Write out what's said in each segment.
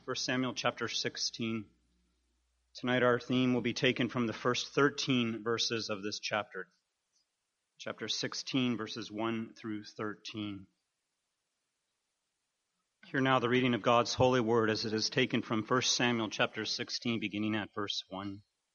1 Samuel chapter 16. Tonight our theme will be taken from the first 13 verses of this chapter. Chapter 16, verses 1 through 13. Hear now the reading of God's holy word as it is taken from 1 Samuel chapter 16, beginning at verse 1.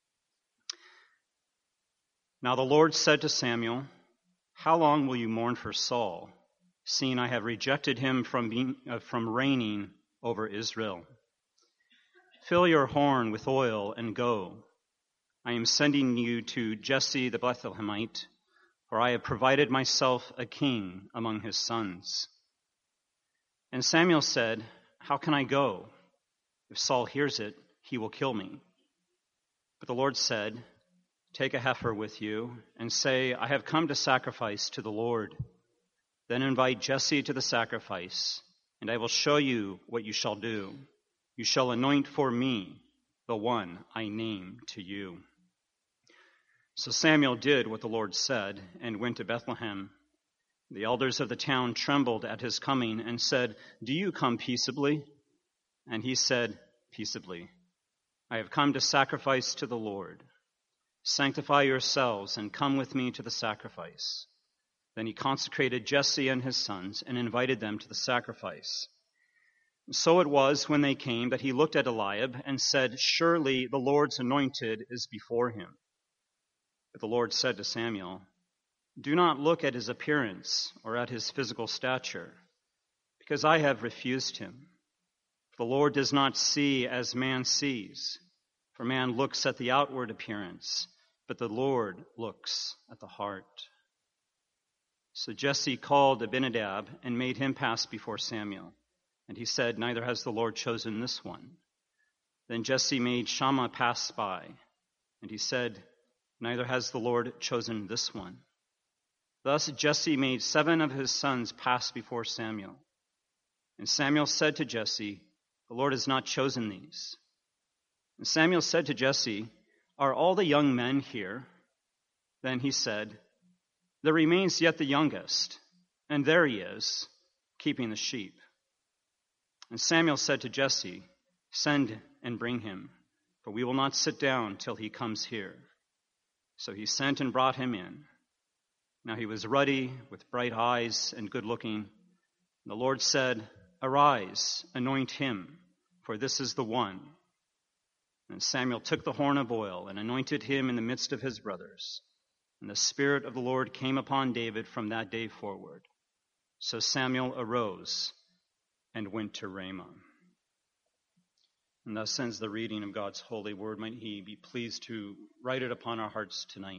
Now the Lord said to Samuel, "How long will you mourn for Saul, seeing I have rejected him from reigning over Israel? Fill your horn with oil and go. I am sending you to Jesse the Bethlehemite, for I have provided myself a king among his sons." And Samuel said, "How can I go? If Saul hears it, he will kill me." But the Lord said, "Take a heifer with you and say, 'I have come to sacrifice to the Lord.' Then invite Jesse to the sacrifice, and I will show you what you shall do. You shall anoint for me the one I name to you." So Samuel did what the Lord said and went to Bethlehem. The elders of the town trembled at his coming and said, "Do you come peaceably?" And he said, "Peaceably. I have come to sacrifice to the Lord. Sanctify yourselves and come with me to the sacrifice." Then he consecrated Jesse and his sons and invited them to the sacrifice. So it was when they came that he looked at Eliab and said, "Surely the Lord's anointed is before him." But the Lord said to Samuel, "Do not look at his appearance or at his physical stature, because I have refused him. The Lord does not see as man sees, for man looks at the outward appearance, but the Lord looks at the heart." So Jesse called Abinadab and made him pass before Samuel. And he said, "Neither has the Lord chosen this one." Then Jesse made Shammah pass by. And he said, "Neither has the Lord chosen this one." Thus Jesse made 7 of his sons pass before Samuel. And Samuel said to Jesse, "The Lord has not chosen these." And Samuel said to Jesse, "Are all the young men here?" Then he said, "There remains yet the youngest, and there he is, keeping the sheep." And Samuel said to Jesse, "Send and bring him, for we will not sit down till he comes here." So he sent and brought him in. Now he was ruddy, with bright eyes and good-looking. And the Lord said, "Arise, anoint him, for this is the one." And Samuel took the horn of oil and anointed him in the midst of his brothers. And the Spirit of the Lord came upon David from that day forward. So Samuel arose and went to Ramah. And thus ends the reading of God's holy word. Might he be pleased to write it upon our hearts tonight.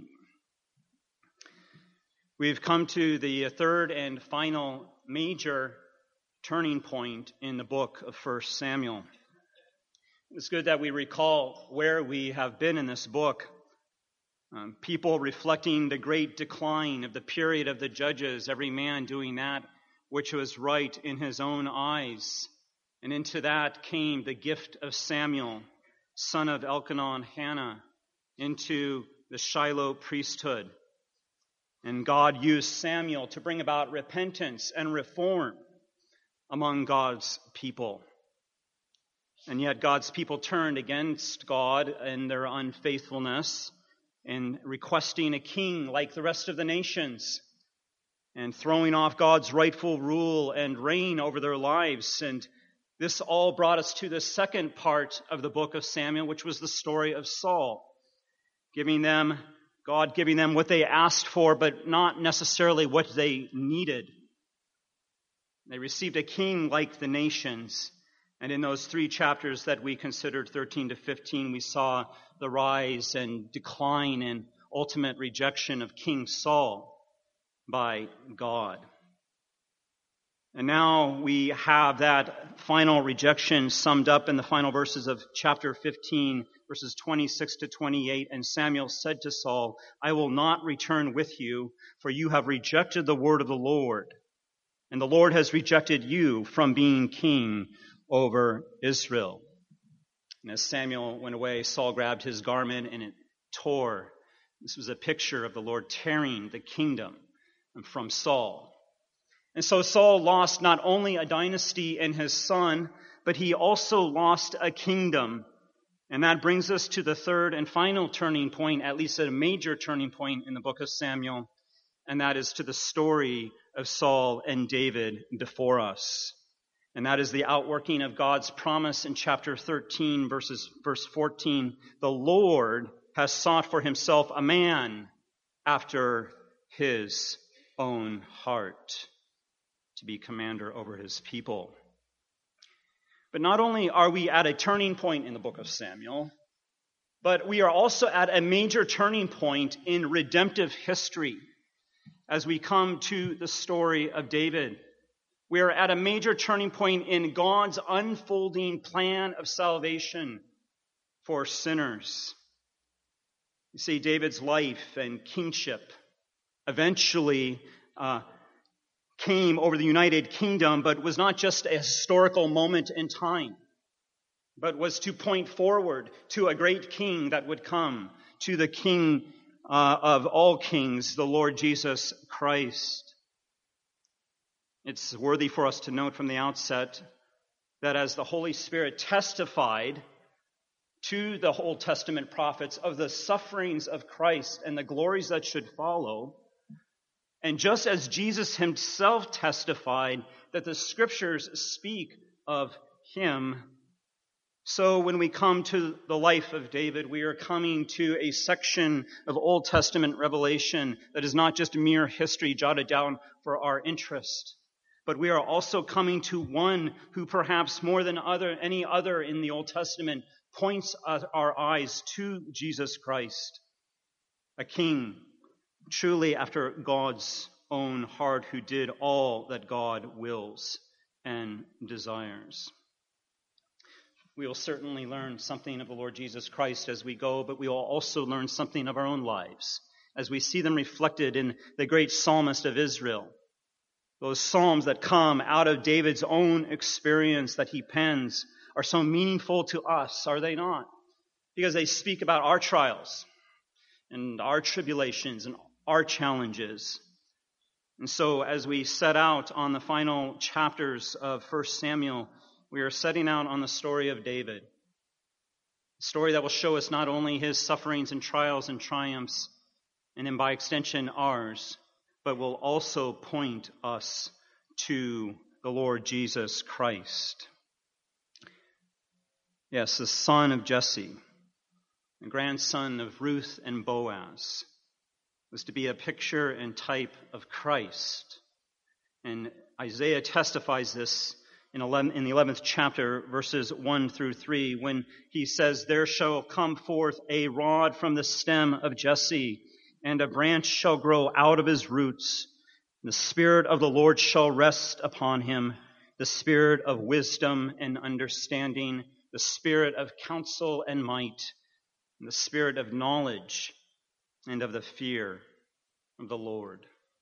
We've come to the third and final major turning point in the book of 1 Samuel. It's good that we recall where we have been in this book. People reflecting the great decline of the period of the judges, every man doing that which was right in his own eyes. And into that came the gift of Samuel, son of Elkanah and Hannah, into the Shiloh priesthood. And God used Samuel to bring about repentance and reform among God's people. And yet God's people turned against God in their unfaithfulness and requesting a king like the rest of the nations, and throwing off God's rightful rule and reign over their lives. And this all brought us to the second part of the book of Samuel, which was the story of Saul, God giving them what they asked for, but not necessarily what they needed. They received a king like the nations. And in those 3 chapters that we considered, 13 to 15, we saw the rise and decline and ultimate rejection of King Saul by God. And now we have that final rejection summed up in the final verses of chapter 15, verses 26 to 28. And Samuel said to Saul, "I will not return with you, for you have rejected the word of the Lord. And the Lord has rejected you from being king over Israel." And as Samuel went away, Saul grabbed his garment and it tore. This was a picture of the Lord tearing the kingdom from Saul. And so Saul lost not only a dynasty in his son, but he also lost a kingdom. And that brings us to the third and final turning point, at least a major turning point in the book of Samuel, and that is to the story of Saul and David before us. And that is the outworking of God's promise in chapter 13, verse 14. The Lord has sought for himself a man after his own heart to be commander over his people. But not only are we at a turning point in the book of Samuel, but we are also at a major turning point in redemptive history as we come to the story of David. We are at a major turning point in God's unfolding plan of salvation for sinners. You see, David's life and kingship eventually came over the United Kingdom, but was not just a historical moment in time, but was to point forward to a great king that would come, to the King of all kings, the Lord Jesus Christ. It's worthy for us to note from the outset that as the Holy Spirit testified to the Old Testament prophets of the sufferings of Christ and the glories that should follow, and just as Jesus himself testified that the scriptures speak of him, so when we come to the life of David, we are coming to a section of Old Testament revelation that is not just mere history jotted down for our interest, but we are also coming to one who perhaps more than any other in the Old Testament points our eyes to Jesus Christ, a king truly after God's own heart, who did all that God wills and desires. We will certainly learn something of the Lord Jesus Christ as we go, but we will also learn something of our own lives as we see them reflected in the great psalmist of Israel. Those psalms that come out of David's own experience that he pens are so meaningful to us, are they not? Because they speak about our trials and our tribulations and our challenges. And so as we set out on the final chapters of 1 Samuel, we are setting out on the story of David. A story that will show us not only his sufferings and trials and triumphs, and then by extension ours, but will also point us to the Lord Jesus Christ. Yes, the son of Jesse, the grandson of Ruth and Boaz, was to be a picture and type of Christ. And Isaiah testifies this in the 11th chapter, verses 1 through 3, when he says, "There shall come forth a rod from the stem of Jesse, and a branch shall grow out of his roots. The Spirit of the Lord shall rest upon him, the Spirit of wisdom and understanding, the Spirit of counsel and might, and the Spirit of knowledge and of the fear of the Lord."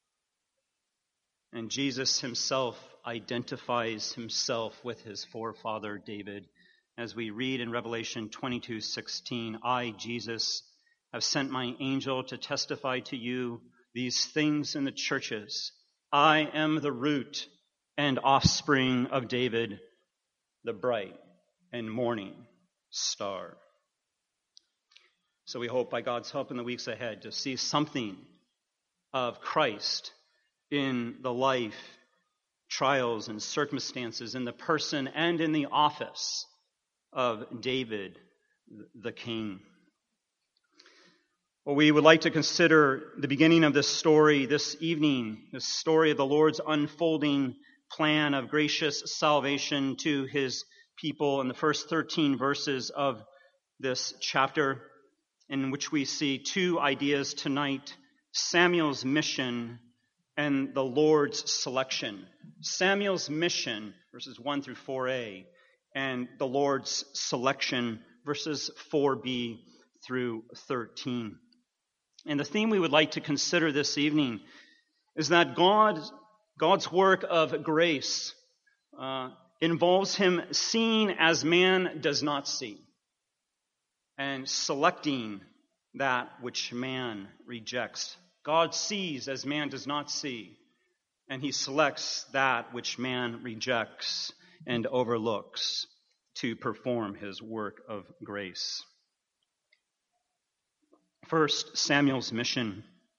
And Jesus himself identifies himself with his forefather David, as we read in Revelation 22:16, "I, Jesus, have sent my angel to testify to you these things in the churches. I am the root and offspring of David, the bright and morning star." So we hope by God's help in the weeks ahead to see something of Christ in the life, trials, and circumstances, in the person and in the office of David, the king. Well, we would like to consider the beginning of this story this evening, the story of the Lord's unfolding plan of gracious salvation to his people in the first 13 verses of this chapter, in which we see two ideas tonight: Samuel's mission and the Lord's selection. Samuel's mission, verses 1 through 4a, and the Lord's selection, verses 4b through 13. And the theme we would like to consider this evening is that God's work of grace involves him seeing as man does not see, and selecting that which man rejects. God sees as man does not see, and he selects that which man rejects and overlooks. to perform his work of grace. First, Samuel's mission.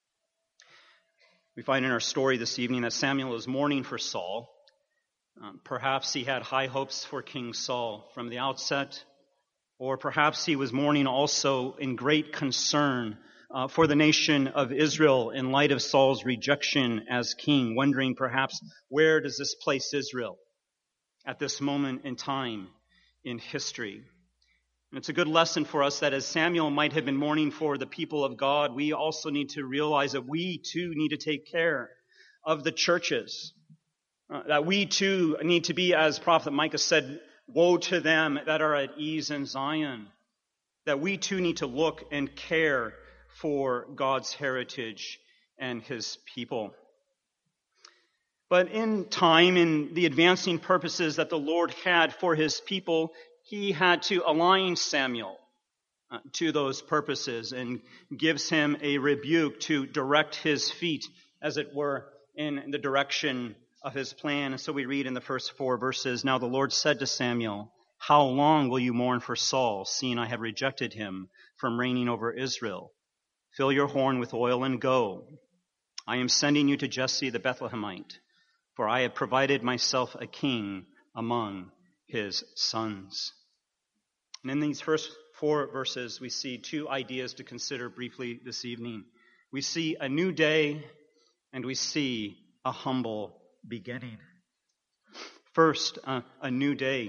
We find in our story this evening that Samuel is mourning for Saul. Perhaps he had high hopes for King Saul from the outset, or perhaps he was mourning also in great concern for the nation of Israel in light of Saul's rejection as king, wondering perhaps, where does this place Israel at this moment in time in history? And it's a good lesson for us that as Samuel might have been mourning for the people of God, we also need to realize that we too need to take care of the churches. That we too need to be, as Prophet Micah said, woe to them that are at ease in Zion. That we too need to look and care for God's heritage and his people. But in time, in the advancing purposes that the Lord had for his people, he had to align Samuel to those purposes and gives him a rebuke to direct his feet, as it were, in the direction of his plan. And so we read in the first 4 verses, "Now the Lord said to Samuel, how long will you mourn for Saul, seeing I have rejected him from reigning over Israel? Fill your horn with oil and go. I am sending you to Jesse the Bethlehemite, for I have provided myself a king among his sons." And in these first 4 verses, we see 2 ideas to consider briefly this evening. We see a new day, and we see a humble beginning. First, a new day.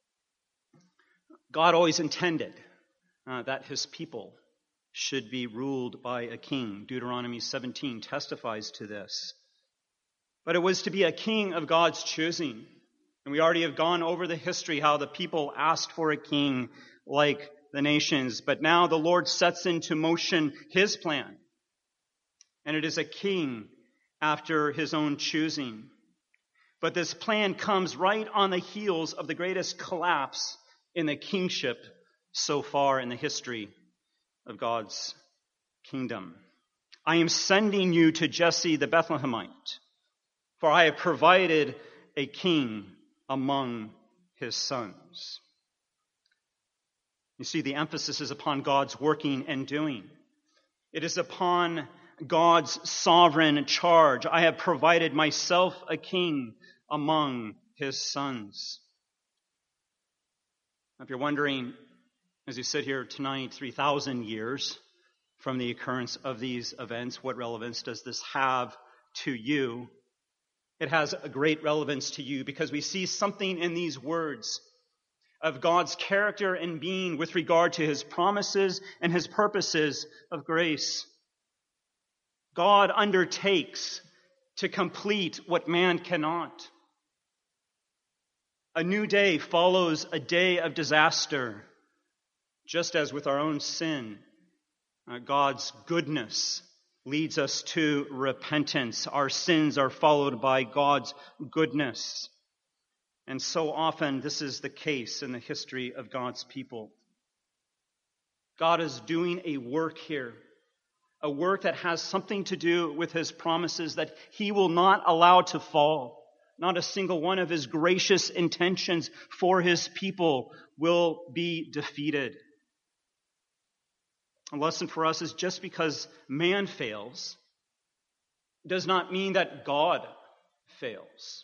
God always intended that his people should be ruled by a king. Deuteronomy 17 testifies to this. But it was to be a king of God's choosing. And we already have gone over the history, how the people asked for a king like the nations. But now the Lord sets into motion his plan. And it is a king after his own choosing. But this plan comes right on the heels of the greatest collapse in the kingship so far in the history of God's kingdom. I am sending you to Jesse the Bethlehemite, for I have provided a king among his sons. You see, the emphasis is upon God's working and doing. It is upon God's sovereign charge. I have provided myself a king among his sons. If you're wondering, as you sit here tonight, 3,000 years from the occurrence of these events, what relevance does this have to you? It has a great relevance to you because we see something in these words of God's character and being with regard to his promises and his purposes of grace. God undertakes to complete what man cannot. A new day follows a day of disaster, just as with our own sin. God's goodness leads us to repentance. Our sins are followed by God's goodness. And so often this is the case in the history of God's people. God is doing a work here, a work that has something to do with his promises that he will not allow to fall. Not a single one of his gracious intentions for his people will be defeated. A lesson for us is just because man fails does not mean that God fails.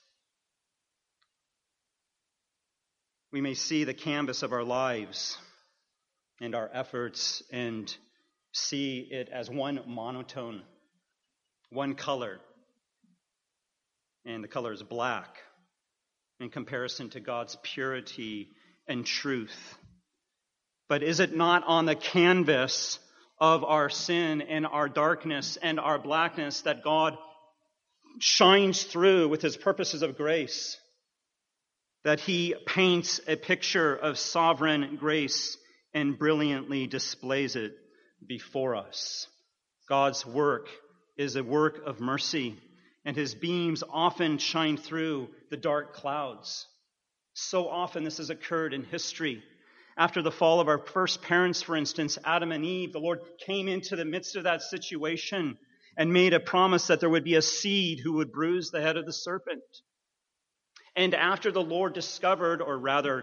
We may see the canvas of our lives and our efforts and see it as one monotone, one color, and the color is black in comparison to God's purity and truth. But is it not on the canvas of our sin and our darkness and our blackness that God shines through with his purposes of grace? That he paints a picture of sovereign grace and brilliantly displays it before us. God's work is a work of mercy, and his beams often shine through the dark clouds. So often this has occurred in history. After the fall of our first parents, for instance, Adam and Eve, the Lord came into the midst of that situation and made a promise that there would be a seed who would bruise the head of the serpent. And after the Lord discovered, or rather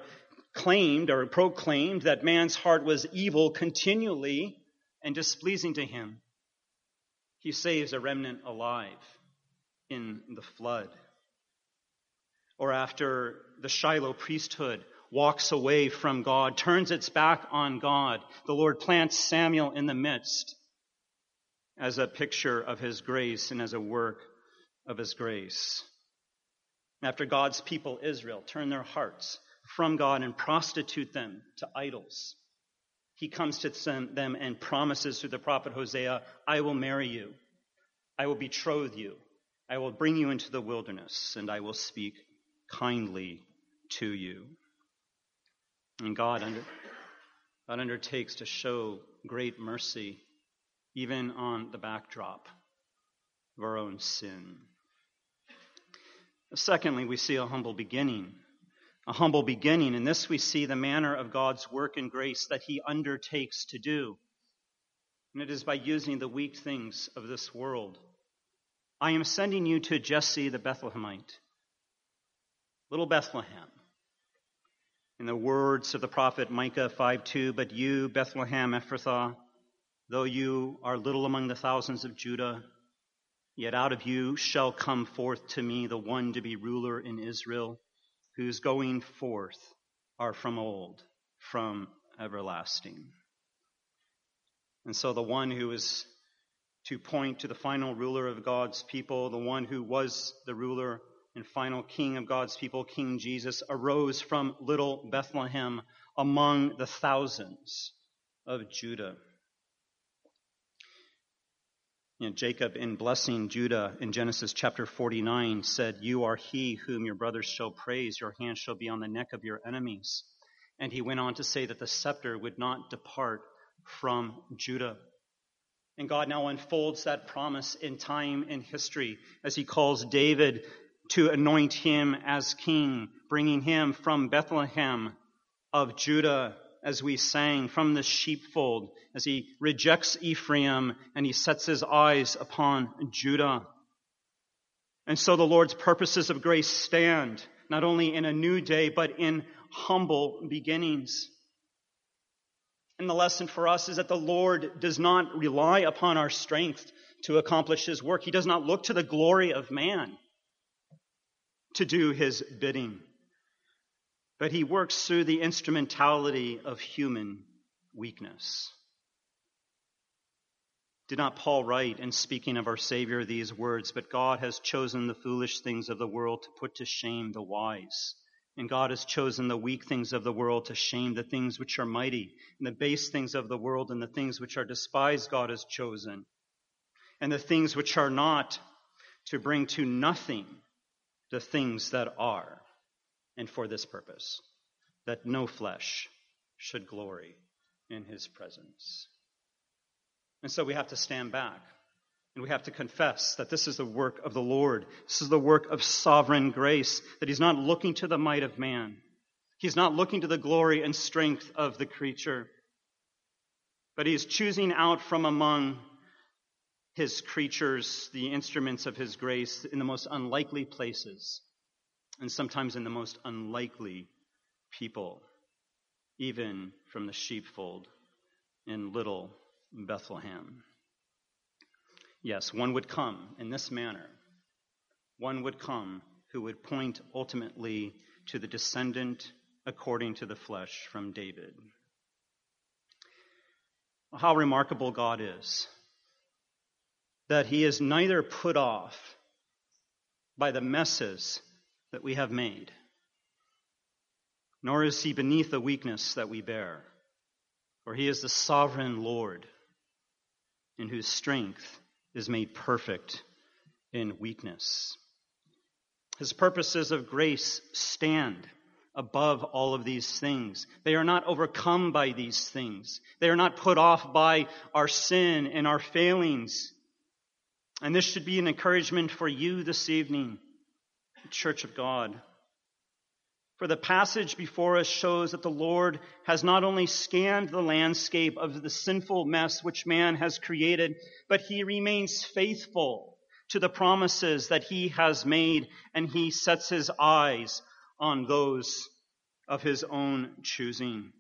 claimed or proclaimed that man's heart was evil continually and displeasing to him, he saves a remnant alive in the flood. Or after the Shiloh priesthood walks away from God, turns its back on God, the Lord plants Samuel in the midst as a picture of his grace and as a work of his grace. After God's people, Israel, turn their hearts from God and prostitute them to idols, he comes to them and promises through the prophet Hosea, I will marry you, I will betroth you, I will bring you into the wilderness, and I will speak kindly to you. And God undertakes to show great mercy even on the backdrop of our own sin. Secondly, we see a humble beginning. A humble beginning. In this we see the manner of God's work and grace that he undertakes to do. And it is by using the weak things of this world. I am sending you to Jesse the Bethlehemite, little Bethlehem. In the words of the prophet Micah 5:2, but you, Bethlehem Ephrathah, though you are little among the thousands of Judah, yet out of you shall come forth to me the one to be ruler in Israel, whose going forth are from old, from everlasting. And so the one who is to point to the final ruler of God's people, the one who was the ruler and final king of God's people, King Jesus, arose from little Bethlehem among the thousands of Judah. Jacob, in blessing Judah in Genesis chapter 49, said, you are he whom your brothers shall praise. Your hand shall be on the neck of your enemies. And he went on to say that the scepter would not depart from Judah. And God now unfolds that promise in time and history as he calls David to anoint him as king, bringing him from Bethlehem of Judah, as we sang, from the sheepfold, as he rejects Ephraim and he sets his eyes upon Judah. And so the Lord's purposes of grace stand, not only in a new day, but in humble beginnings. And the lesson for us is that the Lord does not rely upon our strength to accomplish his work. He does not look to the glory of man to do his bidding. But he works through the instrumentality of human weakness. Did not Paul write in speaking of our Savior these words, but God has chosen the foolish things of the world to put to shame the wise. And God has chosen the weak things of the world to shame the things which are mighty. And the base things of the world and the things which are despised God has chosen. And the things which are not, to bring to nothing the things that are. And for this purpose, that no flesh should glory in his presence. And so we have to stand back and we have to confess that this is the work of the Lord. This is the work of sovereign grace, that he's not looking to the might of man. He's not looking to the glory and strength of the creature, but he's choosing out from among his creatures the instruments of his grace in the most unlikely places, and sometimes in the most unlikely people, even from the sheepfold in little Bethlehem. Yes, one would come in this manner. One would come who would point ultimately to the descendant according to the flesh from David. How remarkable God is, that he is neither put off by the messes that we have made, nor is he beneath the weakness that we bear. For he is the sovereign Lord, in whose strength is made perfect in weakness. His purposes of grace stand above all of these things. They are not overcome by these things. They are not put off by our sin and our failings. And this should be an encouragement for you this evening, Church of God. For the passage before us shows that the Lord has not only scanned the landscape of the sinful mess which man has created, but he remains faithful to the promises that he has made, and he sets his eyes on those of his own choosing.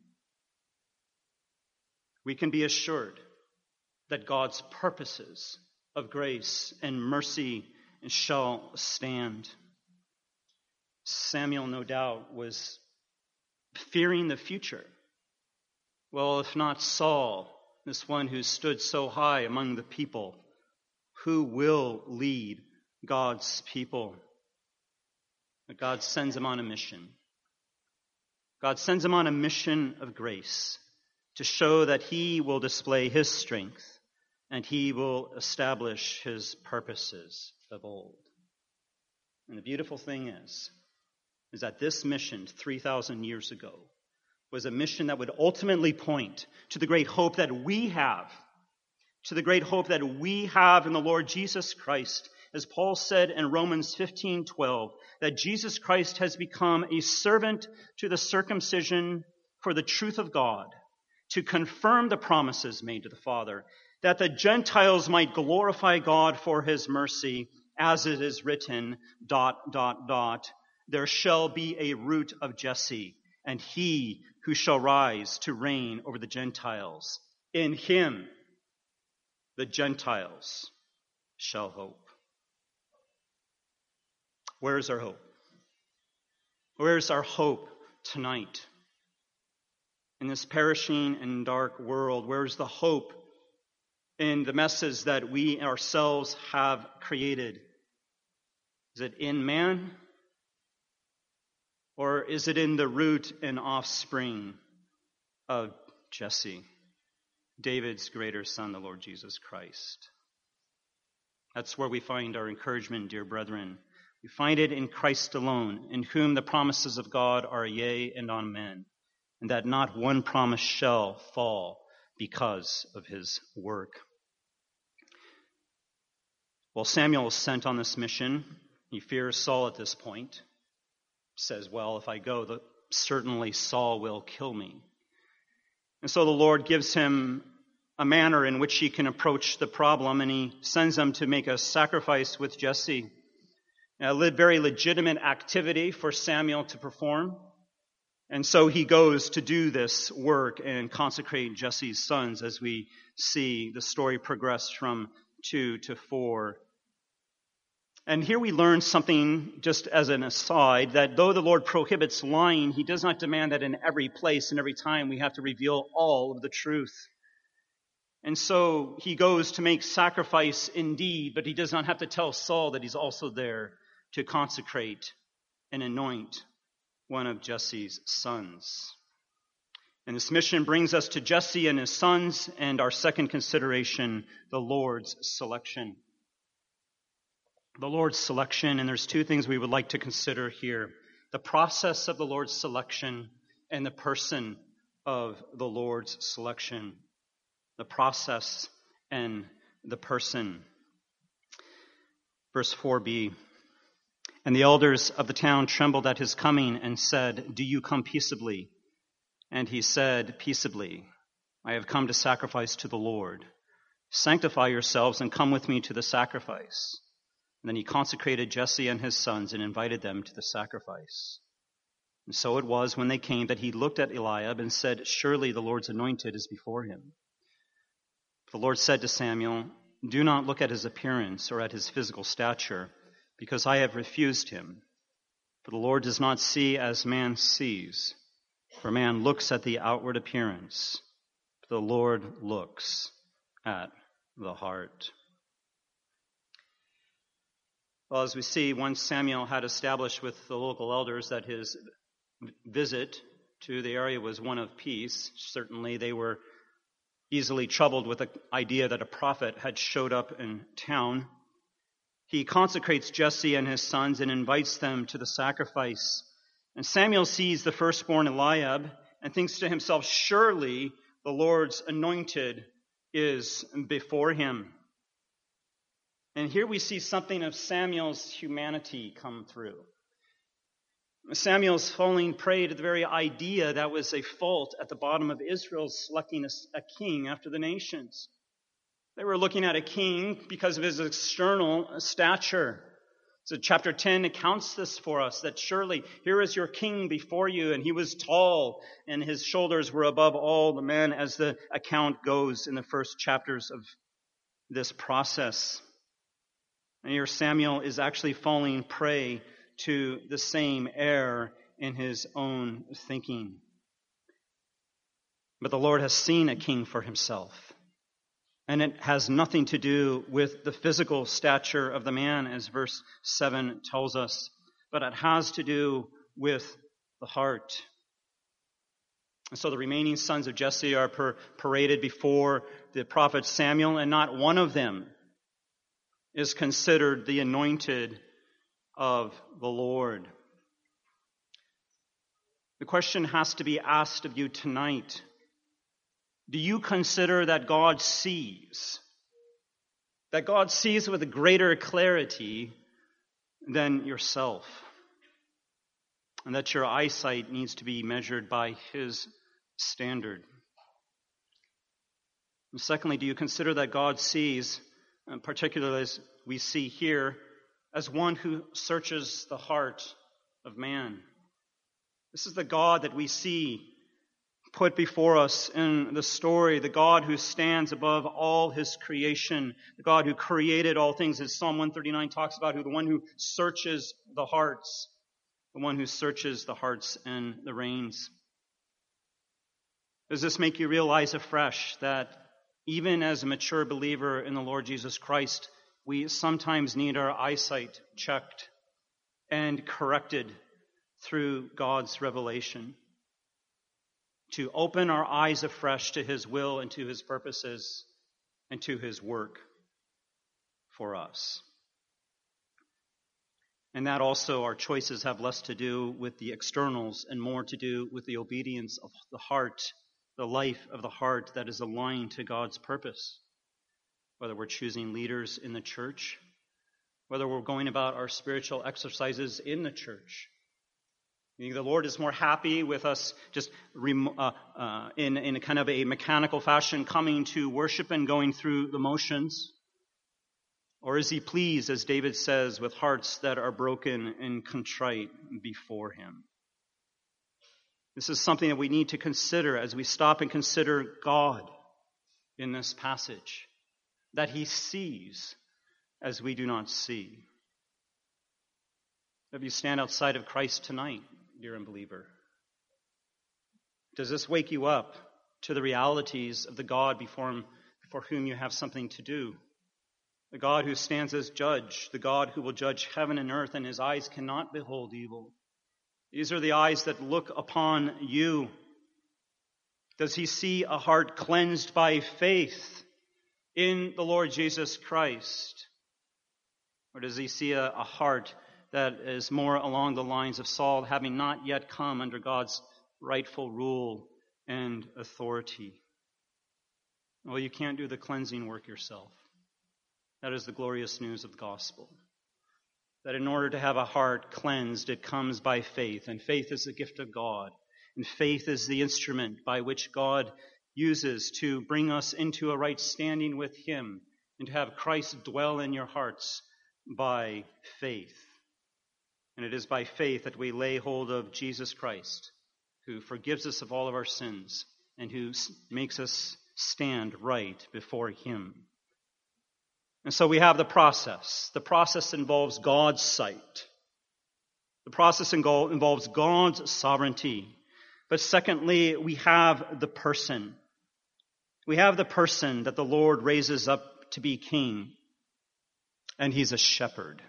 We can be assured that God's purposes of grace and mercy shall stand. Samuel, no doubt, was fearing the future. Well, if not Saul, this one who stood so high among the people, who will lead God's people? But God sends him on a mission. God sends him on a mission of grace to show that he will display his strength and he will establish his purposes of old. And the beautiful thing is that this mission 3,000 years ago was a mission that would ultimately point to the great hope that we have, in the Lord Jesus Christ. As Paul said in Romans 15:12, that Jesus Christ has become a servant to the circumcision for the truth of God, to confirm the promises made to the Father, that the Gentiles might glorify God for his mercy, as it is written, ... there shall be a root of Jesse, and he who shall rise to reign over the Gentiles. In him the Gentiles shall hope. Where is our hope? Where is our hope tonight? In this perishing and dark world, where is the hope in the messes that we ourselves have created? Is it in man? Or is it in the root and offspring of Jesse, David's greater son, the Lord Jesus Christ? That's where we find our encouragement, dear brethren. We find it in Christ alone, in whom the promises of God are yea and amen, and that not one promise shall fall because of his work. Well, Samuel is sent on this mission. He fears Saul at this point. Says, well, if I go, certainly Saul will kill me. And so the Lord gives him a manner in which he can approach the problem, and he sends him to make a sacrifice with Jesse. A very legitimate activity for Samuel to perform. And so he goes to do this work and consecrate Jesse's sons, as we see the story progress from 2 to 4. And here we learn something, just as an aside, that though the Lord prohibits lying, he does not demand that in every place and every time we have to reveal all of the truth. And so he goes to make sacrifice indeed, but he does not have to tell Saul that he's also there to consecrate and anoint one of Jesse's sons. And this mission brings us to Jesse and his sons, and our second consideration, the Lord's selection. The Lord's selection, and there's two things we would like to consider here. The process of the Lord's selection and the person of the Lord's selection. The process and the person. Verse 4b. And the elders of the town trembled at his coming and said, "Do you come peaceably?" And he said, "Peaceably. I have come to sacrifice to the Lord. Sanctify yourselves and come with me to the sacrifice." And then he consecrated Jesse and his sons and invited them to the sacrifice. And so it was when they came that he looked at Eliab and said, "Surely the Lord's anointed is before him." The Lord said to Samuel, "Do not look at his appearance or at his physical stature, because I have refused him. For the Lord does not see as man sees, for man looks at the outward appearance, but the Lord looks at the heart." Well, as we see, once Samuel had established with the local elders that his visit to the area was one of peace, certainly they were easily troubled with the idea that a prophet had showed up in town. He consecrates Jesse and his sons and invites them to the sacrifice. And Samuel sees the firstborn Eliab and thinks to himself, surely the Lord's anointed is before him. And here we see something of Samuel's humanity come through. Samuel's falling prey to the very idea that was a fault at the bottom of Israel's selecting a king after the nations. They were looking at a king because of his external stature. So chapter 10 accounts this for us, that surely here is your king before you, and he was tall, and his shoulders were above all the men, as the account goes in the first chapters of this process. And here Samuel is actually falling prey to the same error in his own thinking. But the Lord has seen a king for himself. And it has nothing to do with the physical stature of the man, as verse 7 tells us, but it has to do with the heart. And so the remaining sons of Jesse are paraded before the prophet Samuel, and not one of them is considered the anointed of the Lord. The question has to be asked of you tonight. Do you consider that God sees? That God sees with a greater clarity than yourself? And that your eyesight needs to be measured by His standard? And secondly, do you consider that God sees, particularly as we see here, as one who searches the heart of man? This is the God that we see put before us in the story, the God who stands above all His creation, the God who created all things, as Psalm 139 talks about, who the one who searches the hearts, the one who searches the hearts and the reins. Does this make you realize afresh that even as a mature believer in the Lord Jesus Christ, we sometimes need our eyesight checked and corrected through God's revelation, to open our eyes afresh to His will and to His purposes and to His work for us? And that also, our choices have less to do with the externals and more to do with the obedience of the heart, the life of the heart that is aligned to God's purpose. Whether we're choosing leaders in the church, whether we're going about our spiritual exercises in the church. The Lord is more happy with us just in a kind of a mechanical fashion coming to worship and going through the motions? Or is He pleased, as David says, with hearts that are broken and contrite before Him? This is something that we need to consider as we stop and consider God in this passage, that He sees as we do not see. If you stand outside of Christ tonight, dear unbeliever, does this wake you up to the realities of the God before whom you have something to do? The God who stands as judge, the God who will judge heaven and earth, and His eyes cannot behold evil. These are the eyes that look upon you. Does He see a heart cleansed by faith in the Lord Jesus Christ? Or does He see a heart that is more along the lines of Saul, having not yet come under God's rightful rule and authority? Well, you can't do the cleansing work yourself. That is the glorious news of the gospel. That in order to have a heart cleansed, it comes by faith. And faith is the gift of God. And faith is the instrument by which God uses to bring us into a right standing with Him and to have Christ dwell in your hearts by faith. And it is by faith that we lay hold of Jesus Christ, who forgives us of all of our sins and who makes us stand right before Him. And so we have the process. The process involves God's sight. The process involves God's sovereignty. But secondly, we have the person. We have the person that the Lord raises up to be king. And He's a shepherd.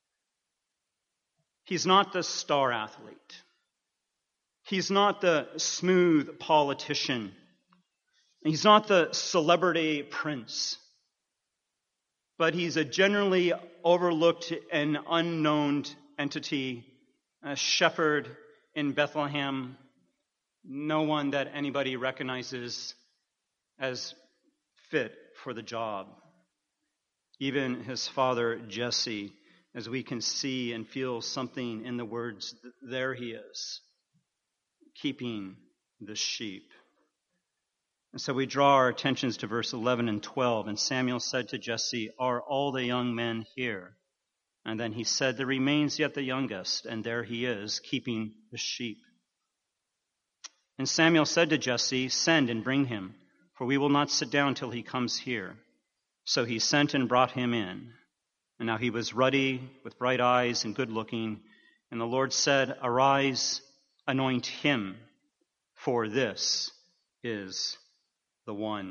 He's not the star athlete. He's not the smooth politician. He's not the celebrity prince. But He's a generally overlooked and unknown entity, a shepherd in Bethlehem, no one that anybody recognizes as fit for the job. Even his father, Jesse, as we can see and feel something in the words, there he is, keeping the sheep. And so we draw our attentions to verse 11 and 12. And Samuel said to Jesse, "Are all the young men here?" And then he said, there remains yet the youngest, and there he is, keeping the sheep. And Samuel said to Jesse, send and bring him, for we will not sit down till he comes here. So he sent and brought him in. And now he was ruddy, with bright eyes and good looking. And the Lord said, arise, anoint him, for this is the one.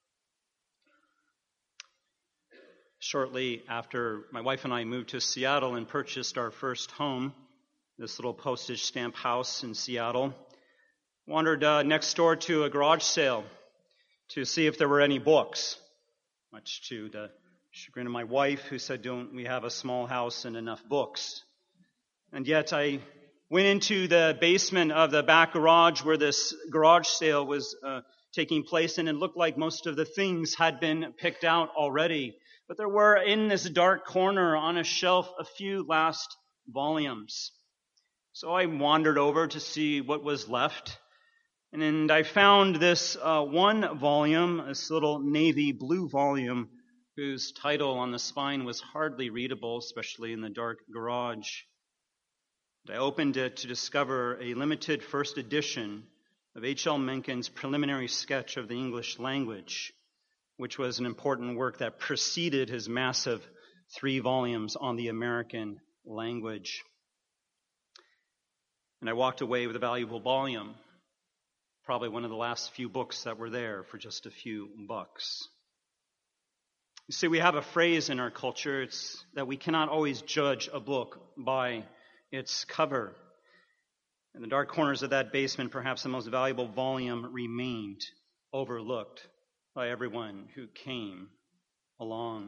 Shortly after my wife and I moved to Seattle and purchased our first home, this little postage stamp house in Seattle, wandered next door to a garage sale to see if there were any books, much to the chagrin of my wife, who said, don't we have a small house and enough books? And yet I went into the basement of the back garage where this garage sale was taking place, and it looked like most of the things had been picked out already. But there were, in this dark corner on a shelf, a few last volumes. So I wandered over to see what was left. And I found this one volume, this little navy blue volume, whose title on the spine was hardly readable, especially in the dark garage. I opened it to discover a limited first edition of H.L. Mencken's Preliminary Sketch of the English Language, which was an important work that preceded his massive 3 volumes on the American language. And I walked away with a valuable volume, probably one of the last few books that were there for just a few bucks. You see, we have a phrase in our culture, it's that we cannot always judge a book by its cover. In the dark corners of that basement, perhaps the most valuable volume remained, overlooked by everyone who came along.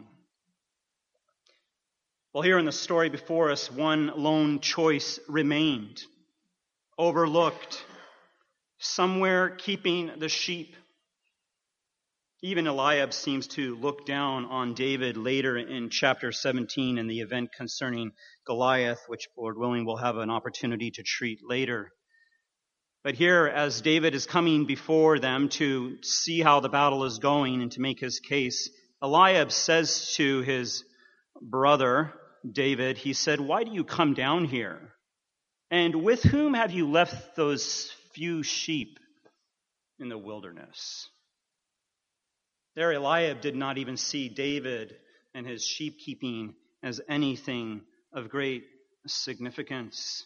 Well, here in the story before us, one lone choice remained, overlooked, somewhere keeping the sheep. Even Eliab seems to look down on David later in chapter 17 in the event concerning Goliath, which, Lord willing, we'll have an opportunity to treat later. But here, as David is coming before them to see how the battle is going and to make his case, Eliab says to his brother David, he said, why do you come down here? And with whom have you left those few sheep in the wilderness? There, Eliab did not even see David and his sheep keeping as anything of great significance.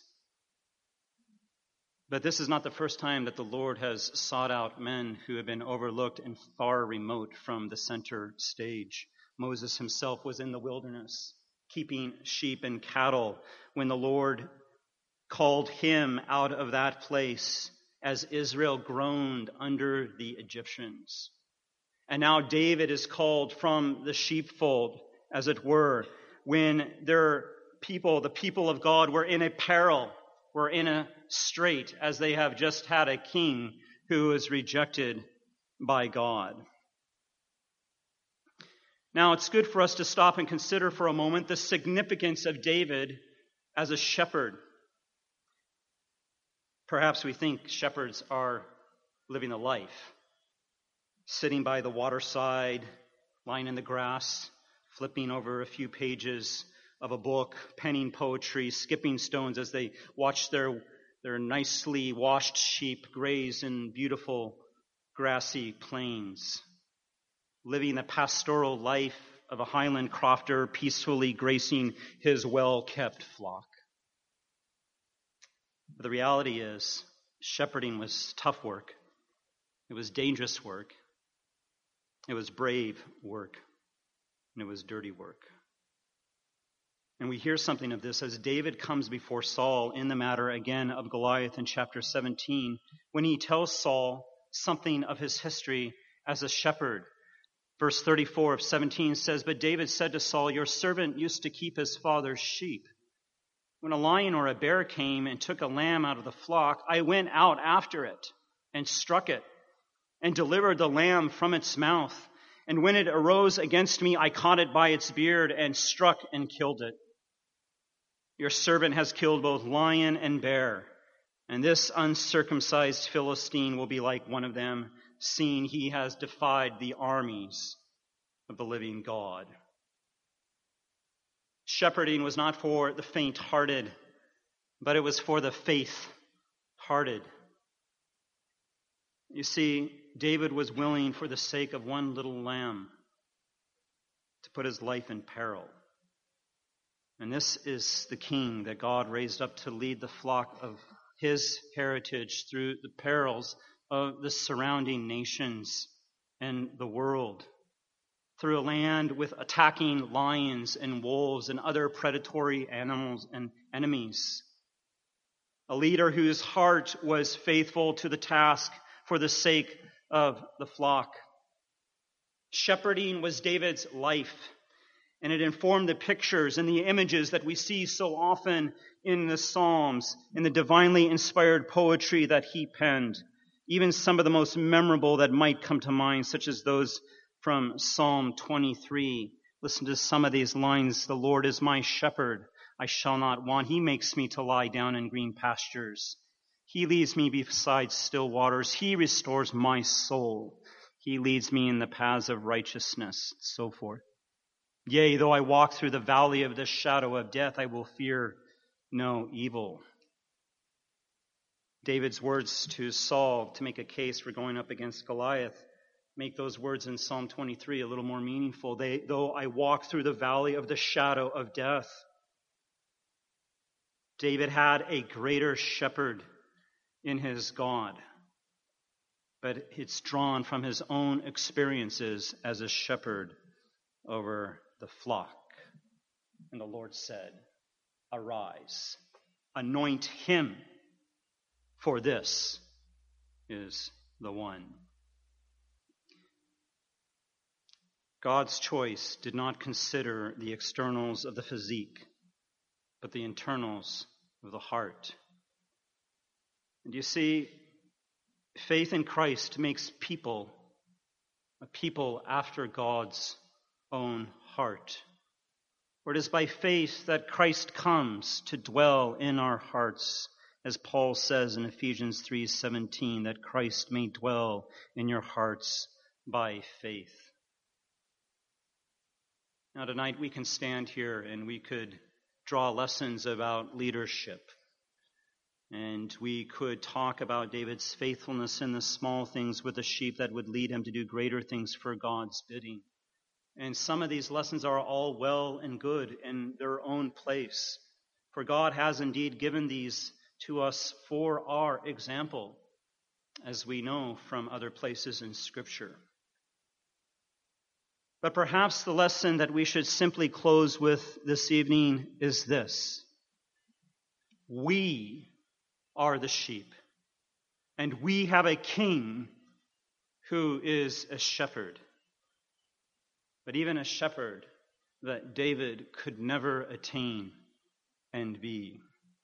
But this is not the first time that the Lord has sought out men who have been overlooked and far remote from the center stage. Moses himself was in the wilderness, keeping sheep and cattle, when the Lord called him out of that place as Israel groaned under the Egyptians. And now David is called from the sheepfold, as it were, when the people of God, were in a peril, were in a strait, as they have just had a king who was rejected by God. Now, it's good for us to stop and consider for a moment the significance of David as a shepherd. Perhaps we think shepherds are living a life, sitting by the waterside, lying in the grass, flipping over a few pages of a book, penning poetry, skipping stones as they watch their nicely washed sheep graze in beautiful grassy plains, living the pastoral life of a highland crofter peacefully gracing his well-kept flock. But the reality is, shepherding was tough work. It was dangerous work. It was brave work. And it was dirty work. And we hear something of this as David comes before Saul in the matter again of Goliath in chapter 17, when he tells Saul something of his history as a shepherd. Verse 34 of 17 says, but David said to Saul, your servant used to keep his father's sheep. When a lion or a bear came and took a lamb out of the flock, I went out after it and struck it and delivered the lamb from its mouth. And when it arose against me, I caught it by its beard and struck and killed it. Your servant has killed both lion and bear, and this uncircumcised Philistine will be like one of them, seeing he has defied the armies of the living God. Shepherding was not for the faint-hearted, but it was for the faith-hearted. You see, David was willing for the sake of one little lamb to put his life in peril. And this is the king that God raised up to lead the flock of his heritage through the perils of the surrounding nations and the world, through a land with attacking lions and wolves and other predatory animals and enemies. A leader whose heart was faithful to the task for the sake of the flock. Shepherding was David's life, and it informed the pictures and the images that we see so often in the Psalms, in the divinely inspired poetry that he penned. Even some of the most memorable that might come to mind, such as those from Psalm 23. Listen to some of these lines. The Lord is my shepherd, I shall not want. He makes me to lie down in green pastures. He leads me beside still waters. He restores my soul. He leads me in the paths of righteousness, and so forth. Yea, though I walk through the valley of the shadow of death, I will fear no evil. David's words to Saul to make a case for going up against Goliath make those words in Psalm 23 a little more meaningful. Though I walk through the valley of the shadow of death. David had a greater shepherd in his God, but it's drawn from his own experiences as a shepherd over the flock. And the Lord said, arise, anoint him, for this is the one. God's choice did not consider the externals of the physique, but the internals of the heart. And you see, faith in Christ makes people a people after God's own heart. For it is by faith that Christ comes to dwell in our hearts, as Paul says in Ephesians 3:17, that Christ may dwell in your hearts by faith. Now tonight we can stand here and we could draw lessons about leadership. And we could talk about David's faithfulness in the small things with the sheep that would lead him to do greater things for God's bidding. And some of these lessons are all well and good in their own place. For God has indeed given these to us for our example, as we know from other places in Scripture. But perhaps the lesson that we should simply close with this evening is this. We are the sheep, and we have a king who is a shepherd. But even a shepherd that David could never attain and be.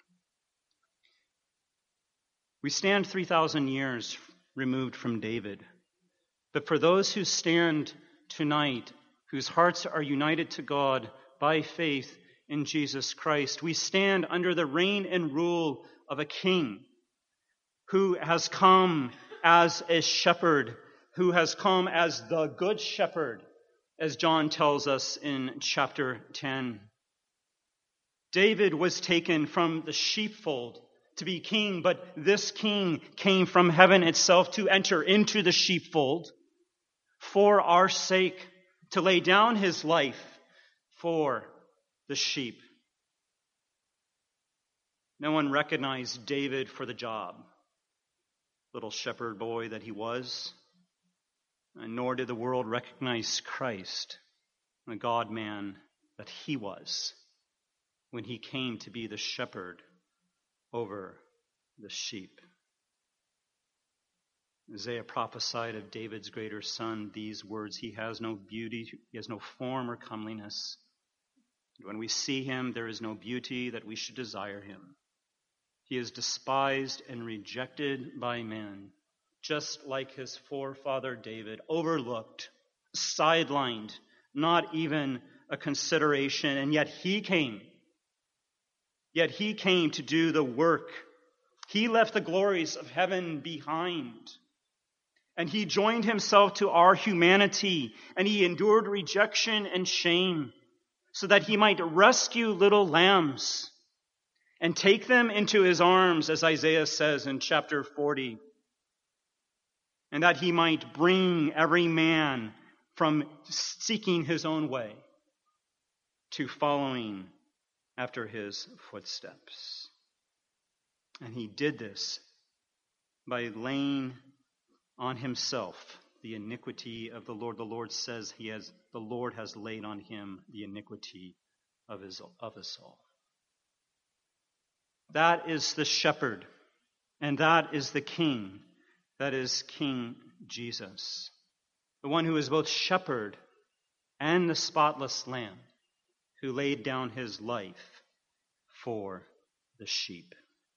We stand 3,000 years removed from David. But for those who stand tonight, whose hearts are united to God by faith in Jesus Christ, we stand under the reign and rule of a king who has come as a shepherd, who has come as the good shepherd, as John tells us in chapter 10. David was taken from the sheepfold to be king, but this king came from heaven itself to enter into the sheepfold for our sake, to lay down his life for the sheep. No one recognized David for the job, little shepherd boy that he was, and nor did the world recognize Christ, the God-man that he was, when he came to be the shepherd over the sheep. Isaiah prophesied of David's greater son these words, he has no beauty, he has no form or comeliness. When we see him, there is no beauty that we should desire him. He is despised and rejected by men, just like his forefather David, overlooked, sidelined, not even a consideration, and yet he came. Yet he came to do the work. He left the glories of heaven behind. And he joined himself to our humanity, and he endured rejection and shame, so that he might rescue little lambs and take them into his arms, as Isaiah says in chapter 40, and that he might bring every man from seeking his own way to following after his footsteps. And he did this by laying on himself the iniquity of the Lord. The Lord says the Lord has laid on him the iniquity of us all. That is the shepherd, and that is the king. That is King Jesus, the one who is both shepherd and the spotless lamb, who laid down his life for the sheep.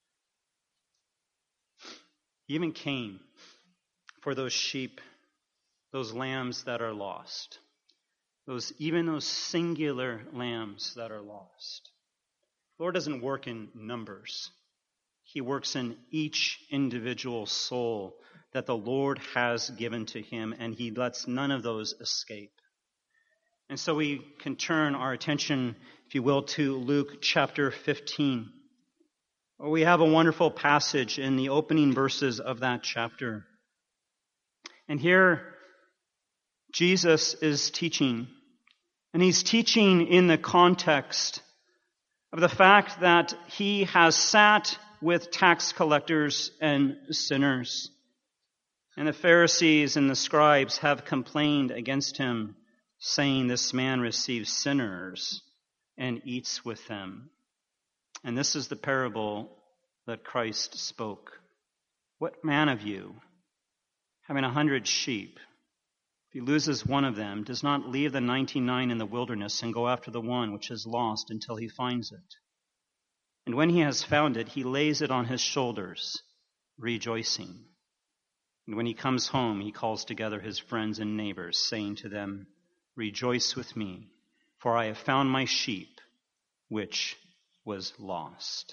He even came for those sheep, those lambs that are lost, those singular lambs that are lost. The Lord doesn't work in numbers. He works in each individual soul that the Lord has given to him, and he lets none of those escape. And so we can turn our attention, if you will, to Luke chapter 15. We have a wonderful passage in the opening verses of that chapter. And here, Jesus is teaching. And he's teaching in the context of the fact that he has sat with tax collectors and sinners. And the Pharisees and the scribes have complained against him, saying, "This man receives sinners and eats with them." And this is the parable that Christ spoke. What man of you, having 100 sheep, if he loses one of them, does not leave the 99 in the wilderness and go after the one which is lost until he finds it? And when he has found it, he lays it on his shoulders, rejoicing. And when he comes home, he calls together his friends and neighbors, saying to them, "Rejoice with me, for I have found my sheep, which was lost."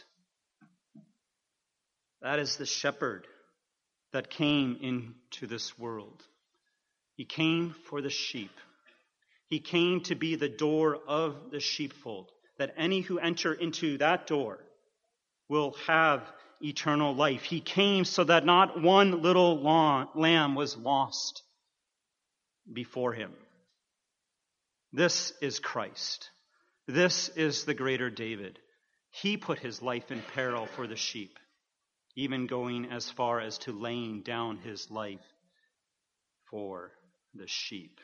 That is the shepherd that came into this world. He came for the sheep. He came to be the door of the sheepfold, that any who enter into that door will have eternal life. He came so that not one little lamb was lost before him. This is Christ. This is the greater David. He put his life in peril for the sheep, even going as far as to laying down his life for the sheep.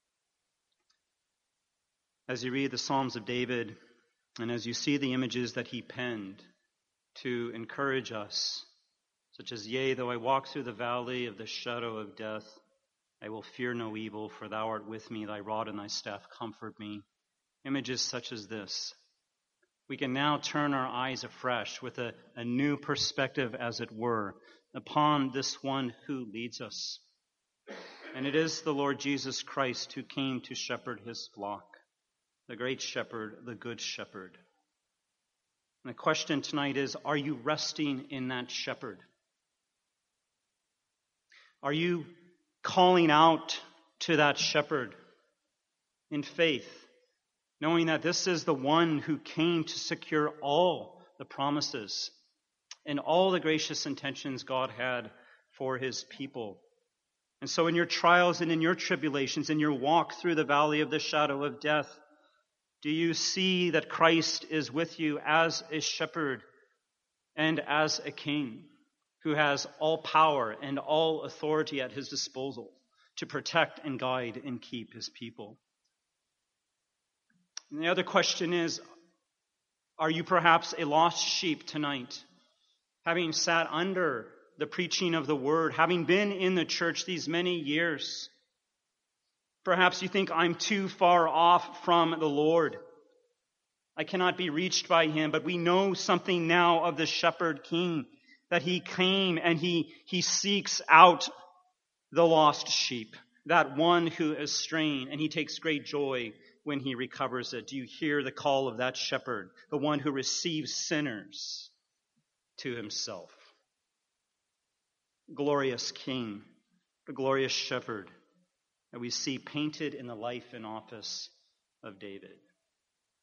As you read the Psalms of David, and as you see the images that he penned to encourage us, such as, "Yea, though I walk through the valley of the shadow of death, I will fear no evil, for thou art with me, thy rod and thy staff comfort me." Images such as this. We can now turn our eyes afresh with a new perspective, as it were, upon this one who leads us. And it is the Lord Jesus Christ who came to shepherd his flock, the great shepherd, the good shepherd. And the question tonight is, are you resting in that shepherd? Are you calling out to that shepherd in faith, knowing that this is the one who came to secure all the promises and all the gracious intentions God had for his people? And so in your trials and in your tribulations, in your walk through the valley of the shadow of death, do you see that Christ is with you as a shepherd and as a king who has all power and all authority at his disposal to protect and guide and keep his people? And the other question is, are you perhaps a lost sheep tonight, having sat under the preaching of the word, having been in the church these many years? Perhaps you think, I'm too far off from the Lord. I cannot be reached by him. But we know something now of the shepherd king, that he came and he seeks out the lost sheep, that one who is straying, and he takes great joy when he recovers it. Do you hear the call of that shepherd, the one who receives sinners to himself? Glorious king, the glorious shepherd that we see painted in the life and office of David.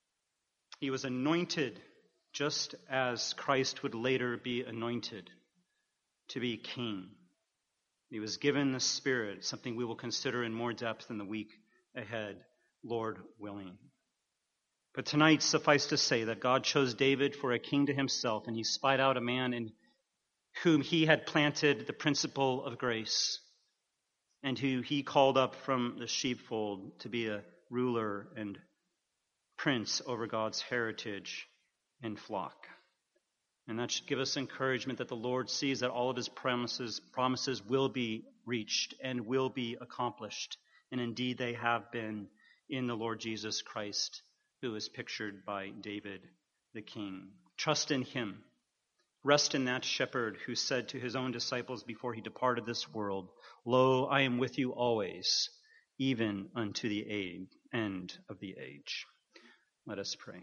He was anointed just as Christ would later be anointed to be king. He was given the Spirit, something we will consider in more depth in the week ahead, Lord willing. But tonight, suffice to say that God chose David for a king to himself, and he spied out a man in whom he had planted the principle of grace, and who he called up from the sheepfold to be a ruler and prince over God's heritage and flock. And that should give us encouragement that the Lord sees that all of his promises will be reached and will be accomplished. And indeed they have been in the Lord Jesus Christ, who is pictured by David the king. Trust in him. Rest in that shepherd who said to his own disciples before he departed this world, "Lo, I am with you always, even unto the end of the age." Let us pray.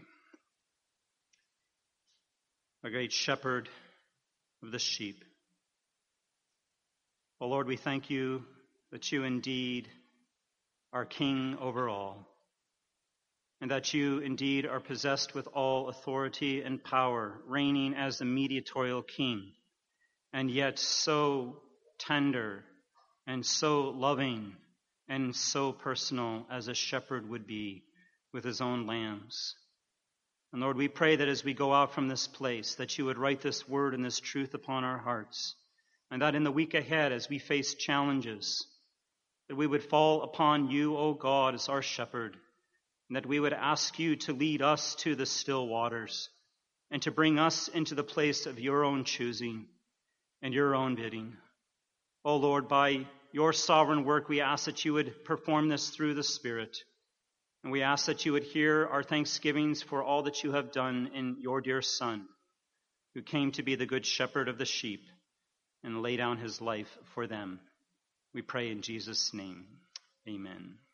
Our great shepherd of the sheep, O Lord, we thank you that you indeed are king over all, and that you indeed are possessed with all authority and power, reigning as the mediatorial king, and yet so tender and so loving and so personal as a shepherd would be with his own lambs. And Lord, we pray that as we go out from this place, that you would write this word and this truth upon our hearts, and that in the week ahead, as we face challenges, that we would fall upon you, O God, as our shepherd, and that we would ask you to lead us to the still waters and to bring us into the place of your own choosing and your own bidding. O Lord, by your sovereign work, we ask that you would perform this through the Spirit. And we ask that you would hear our thanksgivings for all that you have done in your dear Son, who came to be the good shepherd of the sheep and lay down his life for them. We pray in Jesus' name. Amen.